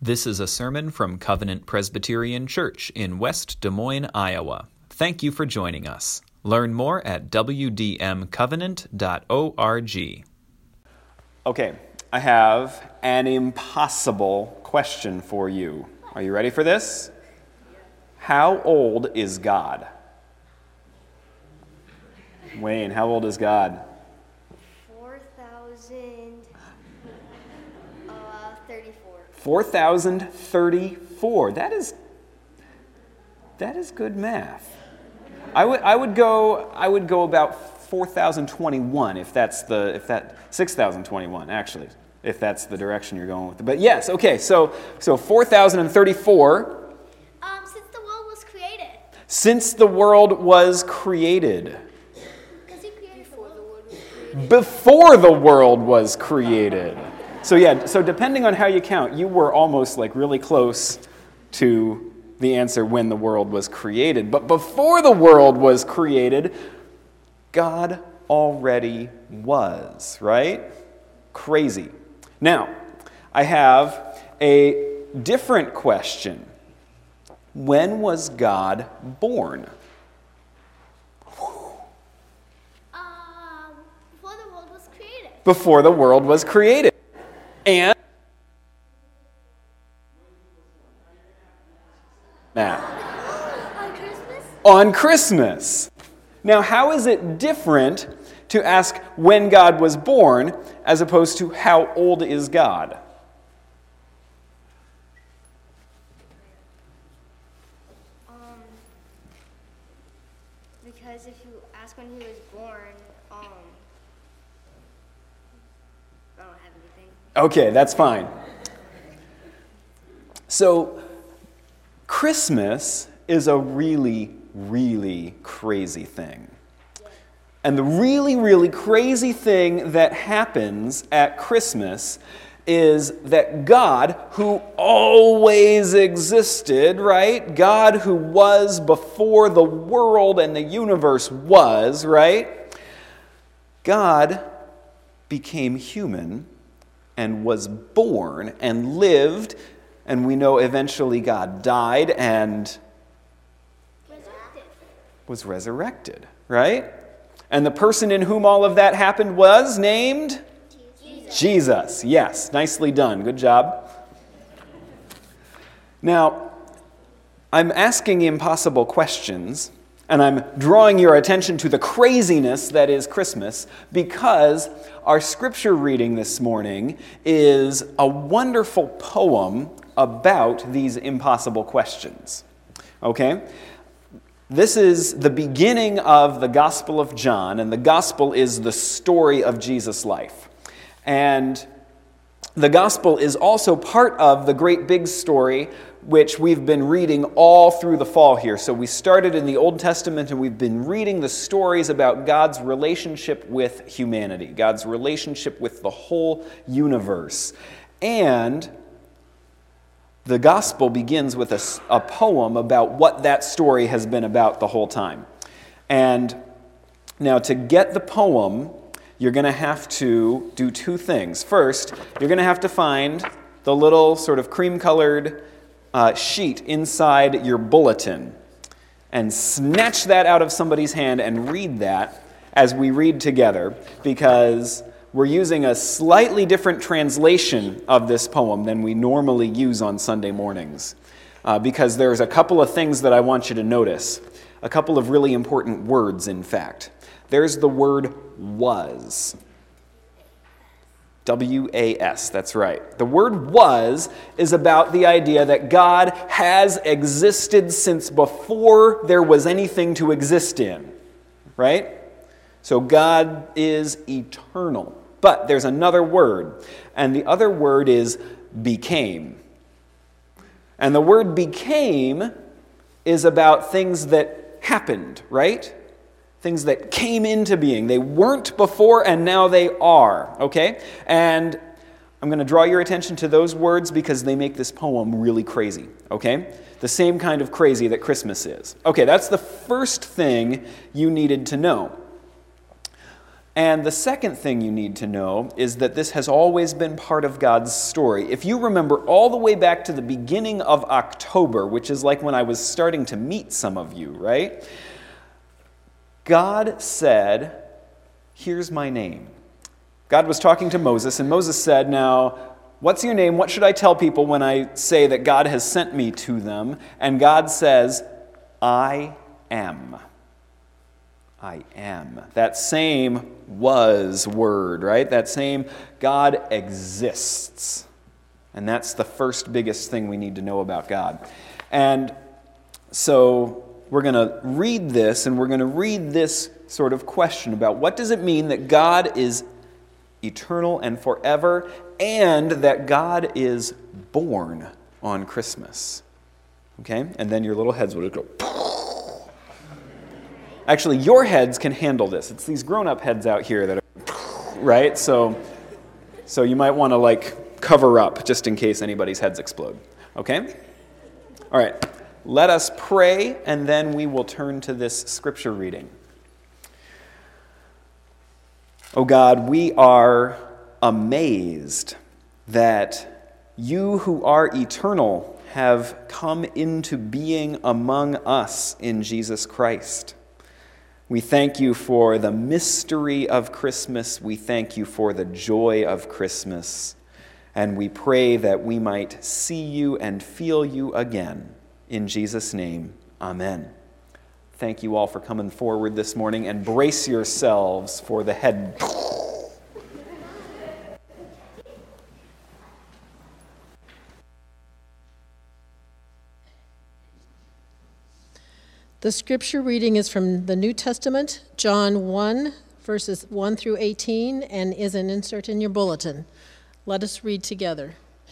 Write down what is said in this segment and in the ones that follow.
This is a sermon from Covenant Presbyterian Church in West Des Moines, Iowa. Thank you for joining us. Learn more at wdmcovenant.org. Okay, I have an impossible question for you. Are you ready for this? How old is God? Wayne, how old is God? 4,034. That is good math. I would go about 4,021 if that's 6,021 actually, if that's the direction you're going with it. But yes, okay. So 4,034. Since the world was created. Since the world was created. Because he created before the world was created. Before the world was created. So depending on how you count, you were almost like really close to the answer when the world was created. But before the world was created, God already was, right? Crazy. Now, I have a different question. When was God born? Before the world was created. Before the world was created. And Matt. On Christmas? On Christmas. Now, how is it different to ask when God was born as opposed to how old is God? Because if you ask when he was born, I don't have anything. Okay, that's fine. So, Christmas is a really, really crazy thing. And the really, really crazy thing that happens at Christmas is that God, who always existed, right? God who was before the world and the universe was, right? God became human and was born and lived, and we know eventually God died and was resurrected, right? And the person in whom all of that happened was named? Jesus. Yes, nicely done. Good job. Now, I'm asking impossible questions, and I'm drawing your attention to the craziness that is Christmas because our scripture reading this morning is a wonderful poem about these impossible questions. Okay? This is the beginning of the Gospel of John, and the Gospel is the story of Jesus' life. And the Gospel is also part of the great big story which we've been reading all through the fall here. So we started in the Old Testament and we've been reading the stories about God's relationship with humanity, God's relationship with the whole universe. And the Gospel begins with a poem about what that story has been about the whole time. And now to get the poem, you're going to have to do two things. First, you're going to have to find the little sort of cream-colored sheet inside your bulletin and snatch that out of somebody's hand and read that as we read together, because we're using a slightly different translation of this poem than we normally use on Sunday mornings, because there's a couple of things that I want you to notice, a couple of really important words, in fact. There's the word was. W-A-S, that's right. The word was is about the idea that God has existed since before there was anything to exist in, right? So God is eternal. But there's another word, and the other word is became. And the word became is about things that happened, right? Things that came into being. They weren't before and now they are, okay? And I'm going to draw your attention to those words because they make this poem really crazy, okay? The same kind of crazy that Christmas is. Okay, that's the first thing you needed to know. And the second thing you need to know is that this has always been part of God's story. If you remember all the way back to the beginning of October, which is like when I was starting to meet some of you, right? God said, "Here's my name." God was talking to Moses, and Moses said, "Now, what's your name? What should I tell people when I say that God has sent me to them?" And God says, "I am." I am. That same was word, right? That same God exists. And that's the first biggest thing we need to know about God. And so we're going to read this, and we're going to read this sort of question about what does it mean that God is eternal and forever, and that God is born on Christmas. Okay? And then your little heads would go... Actually, your heads can handle this. It's these grown-up heads out here that are, right? So you might want to cover up just in case anybody's heads explode. Okay? All right. Let us pray, and then we will turn to this scripture reading. Oh God, we are amazed that you who are eternal have come into being among us in Jesus Christ. We thank you for the mystery of Christmas. We thank you for the joy of Christmas. And we pray that we might see you and feel you again. In Jesus' name, amen. Thank you all for coming forward this morning, and brace yourselves for the head. The scripture reading is from the New Testament, John 1, verses 1 through 18, and is an insert in your bulletin. Let us read together.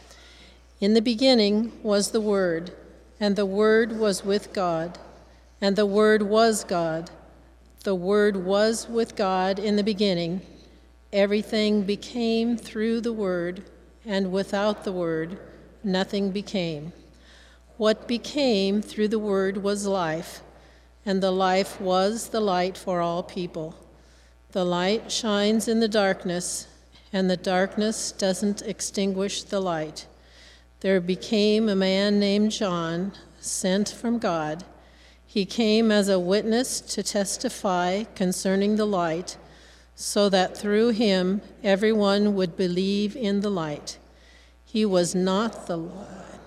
In the beginning was the Word, and the Word was with God, and the Word was God. The Word was with God in the beginning. Everything became through the Word, and without the Word, nothing became. What became through the Word was life, and the life was the light for all people. The light shines in the darkness, and the darkness doesn't extinguish the light. There became a man named John, sent from God. He came as a witness to testify concerning the light, so that through him everyone would believe in the light. He was not the light,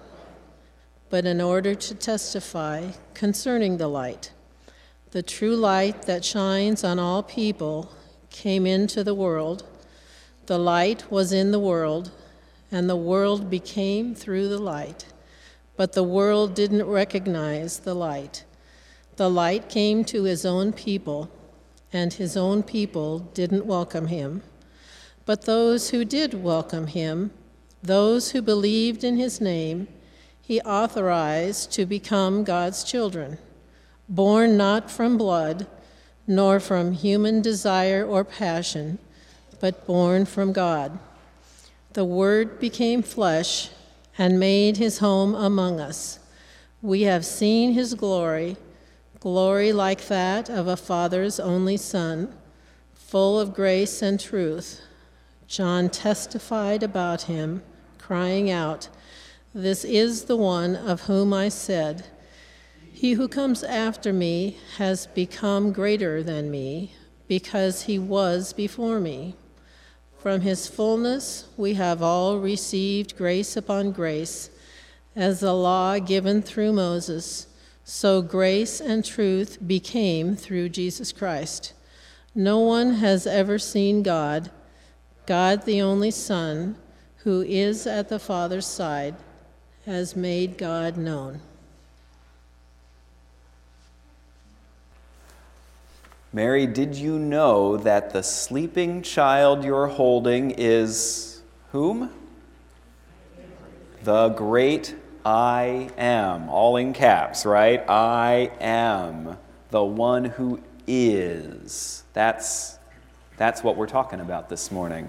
but in order to testify concerning the light. The true light that shines on all people came into the world. The light was in the world, and the world became through the light. But the world didn't recognize the light. The light came to his own people, and his own people didn't welcome him. But those who did welcome him, those who believed in his name, he authorized to become God's children, born not from blood, nor from human desire or passion, but born from God. The Word became flesh and made his home among us. We have seen his glory, glory like that of a Father's only Son, full of grace and truth. John testified about him, crying out, "This is the one of whom I said, 'He who comes after me has become greater than me, because he was before me.' From his fullness we have all received grace upon grace. As the law given through Moses, so grace and truth became through Jesus Christ. No one has ever seen God, God the only Son, who is at the Father's side, has made God known." Mary, did you know that the sleeping child you're holding is whom? The great I am, all in caps, right? I am the one who is. That's what we're talking about this morning.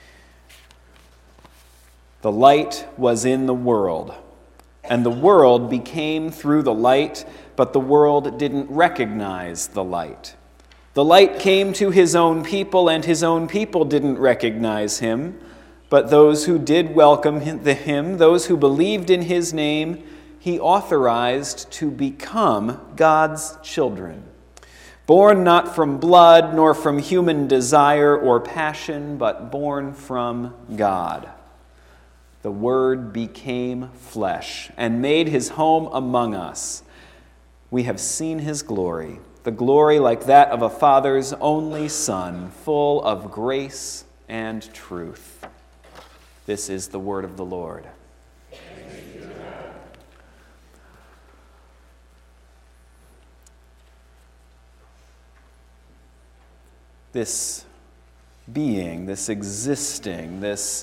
The light was in the world, and the world became through the light, but the world didn't recognize the light. The light came to his own people, and his own people didn't recognize him. But those who did welcome him, those who believed in his name, he authorized to become God's children. Born not from blood, nor from human desire or passion, but born from God. The Word became flesh and made his home among us. We have seen his glory, the glory like that of a father's only Son, full of grace and truth. This is the word of the Lord. This being, this existing, this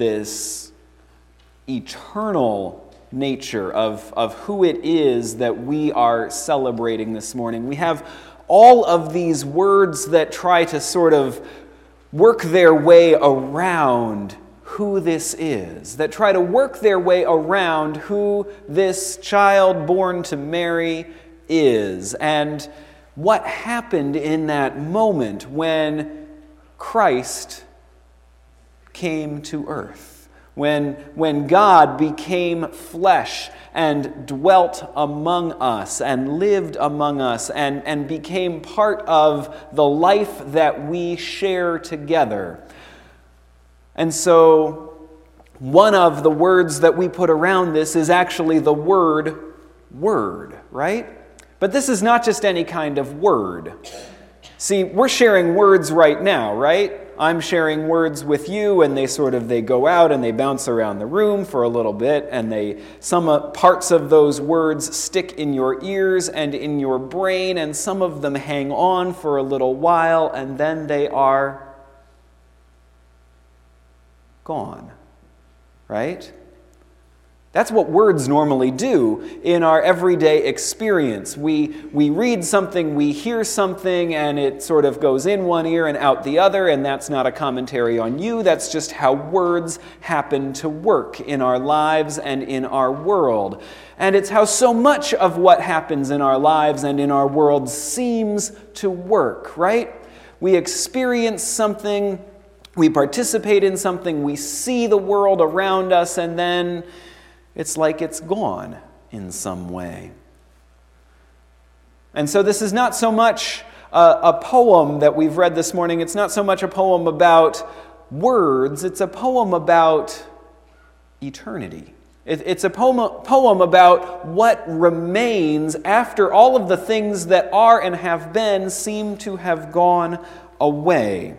eternal nature of who it is that we are celebrating this morning. We have all of these words that try to sort of work their way around who this is, that try to work their way around who this child born to Mary is, and what happened in that moment when Christ came to earth. When God became flesh and dwelt among us and lived among us and became part of the life that we share together. And so one of the words that we put around this is actually the word, right? But this is not just any kind of word. See, we're sharing words right now, right? I'm sharing words with you, and they go out and they bounce around the room for a little bit, and some parts of those words stick in your ears and in your brain, and some of them hang on for a little while, and then they are gone, right? That's what words normally do in our everyday experience. We read something, we hear something, and it sort of goes in one ear and out the other, and that's not a commentary on you. That's just how words happen to work in our lives and in our world. And it's how so much of what happens in our lives and in our world seems to work, right? We experience something, we participate in something, we see the world around us, and then it's like it's gone in some way. And so this is not so much a poem that we've read this morning. It's not so much a poem about words. It's a poem about eternity. It's a poem about what remains after all of the things that are and have been seem to have gone away.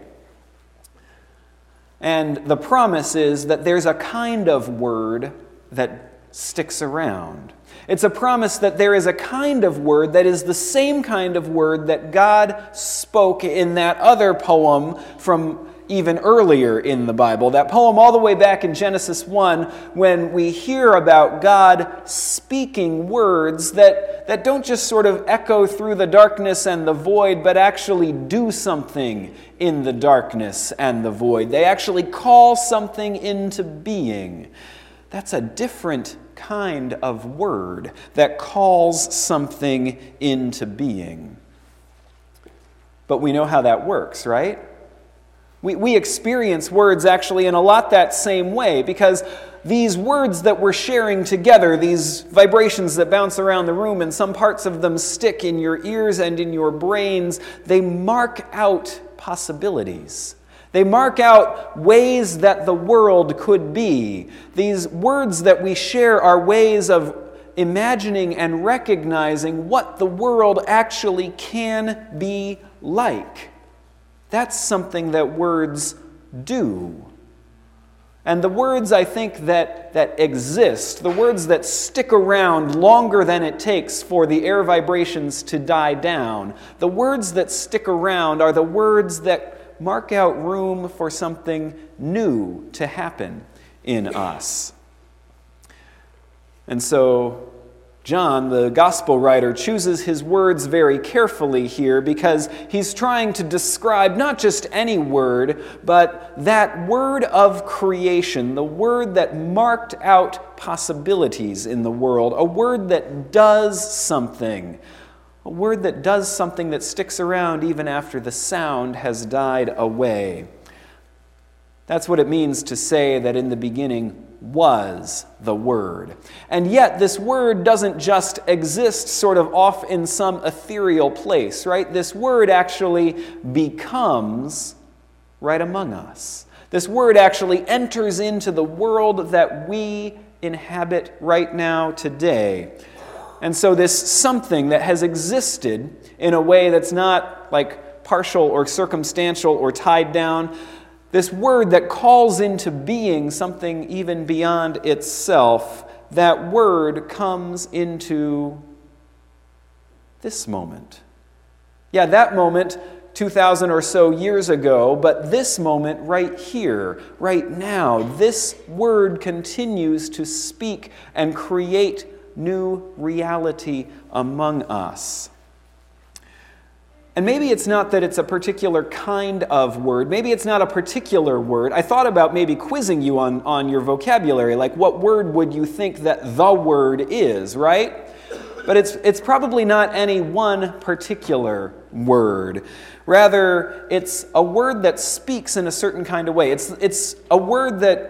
And the promise is that there's a kind of word that sticks around. It's a promise that there is a kind of word that is the same kind of word that God spoke in that other poem from even earlier in the Bible. That poem all the way back in Genesis 1, when we hear about God speaking words that don't just sort of echo through the darkness and the void, but actually do something in the darkness and the void. They actually call something into being. That's a different kind of word that calls something into being. But we know how that works, right? We experience words actually in a lot that same way, because these words that we're sharing together, these vibrations that bounce around the room, and some parts of them stick in your ears and in your brains, they mark out possibilities. They mark out ways that the world could be. These words that we share are ways of imagining and recognizing what the world actually can be like. That's something that words do. And the words, I think, that exist, the words that stick around longer than it takes for the air vibrations to die down, the words that stick around are the words that mark out room for something new to happen in us. And so John, the gospel writer, chooses his words very carefully here because he's trying to describe not just any word, but that word of creation, the word that marked out possibilities in the world, a word that does something, A word that does something that sticks around even after the sound has died away. That's what it means to say that in the beginning was the Word. And yet this Word doesn't just exist sort of off in some ethereal place, right? This Word actually becomes right among us. This Word actually enters into the world that we inhabit right now today. And so this something that has existed in a way that's not like partial or circumstantial or tied down, this word that calls into being something even beyond itself, that word comes into this moment. Yeah, that moment 2,000 or so years ago, but this moment right here, right now, this word continues to speak and create new reality among us. And maybe it's not that it's a particular kind of word. Maybe it's not a particular word. I thought about maybe quizzing you on your vocabulary, like what word would you think that the word is, right? But it's probably not any one particular word. Rather, it's a word that speaks in a certain kind of way. It's a word that,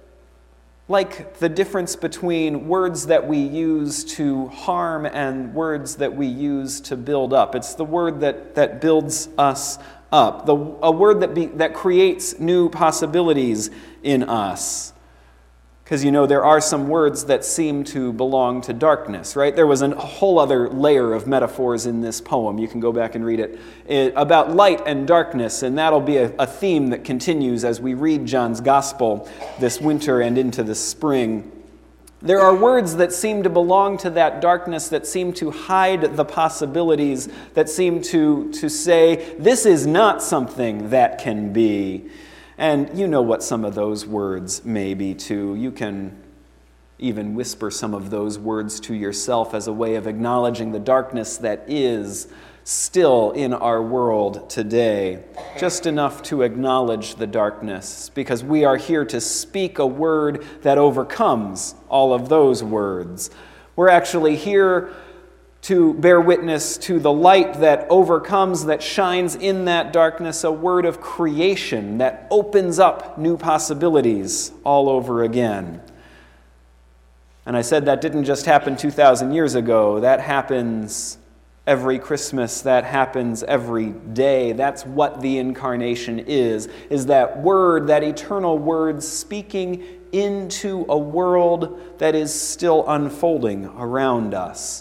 like the difference between words that we use to harm and words that we use to build up. It's the word that builds us up, a word that creates new possibilities in us. Because, there are some words that seem to belong to darkness, right? There was a whole other layer of metaphors in this poem. You can go back and read it about light and darkness, and that'll be a theme that continues as we read John's Gospel this winter and into the spring. There are words that seem to belong to that darkness, that seem to hide the possibilities, that seem to say, this is not something that can be. And you know what some of those words may be too. You can even whisper some of those words to yourself as a way of acknowledging the darkness that is still in our world today. Just enough to acknowledge the darkness, because we are here to speak a word that overcomes all of those words. We're actually here to bear witness to the light that overcomes, that shines in that darkness, a word of creation that opens up new possibilities all over again. And I said that didn't just happen 2,000 years ago. That happens every Christmas. That happens every day. That's what the incarnation is that word, that eternal word speaking into a world that is still unfolding around us.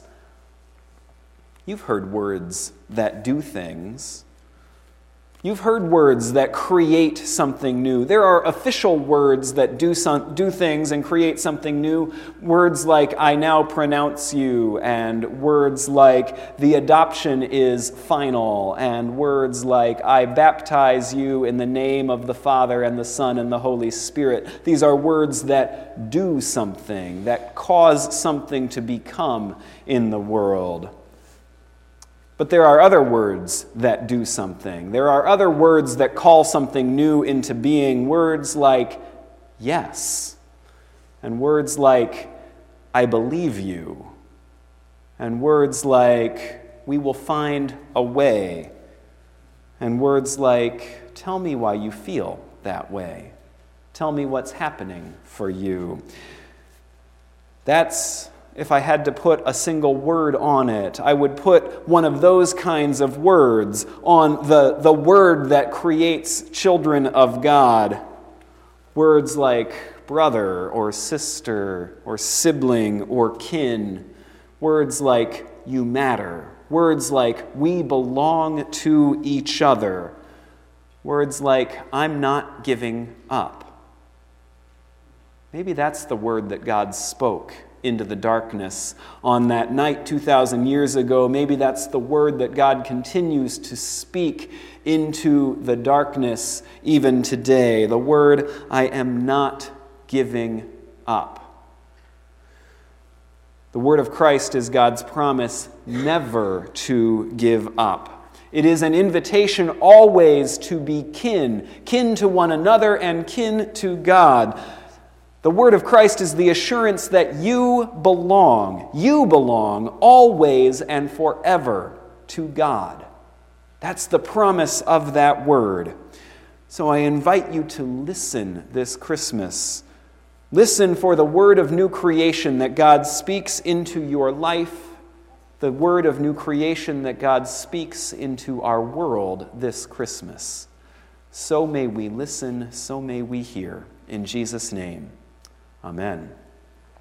You've heard words that do things. You've heard words that create something new. There are official words that do things and create something new. Words like, I now pronounce you, and words like, the adoption is final, and words like, I baptize you in the name of the Father and the Son and the Holy Spirit. These are words that do something, that cause something to become in the world. But there are other words that do something. There are other words that call something new into being. Words like, yes. And words like, I believe you. And words like, we will find a way. And words like, tell me why you feel that way. Tell me what's happening for you. That's, if I had to put a single word on it, I would put one of those kinds of words on the word that creates children of God. Words like brother or sister or sibling or kin. Words like you matter. Words like we belong to each other. Words like I'm not giving up. Maybe that's the word that God spoke into the darkness on that night 2,000 years ago. Maybe that's the word that God continues to speak into the darkness even today. The word, I am not giving up. The word of Christ is God's promise never to give up. It is an invitation always to be kin to one another and kin to God. The word of Christ is the assurance that you belong always and forever to God. That's the promise of that word. So I invite you to listen this Christmas. Listen for the word of new creation that God speaks into your life, the word of new creation that God speaks into our world this Christmas. So may we listen, so may we hear. In Jesus' name, amen.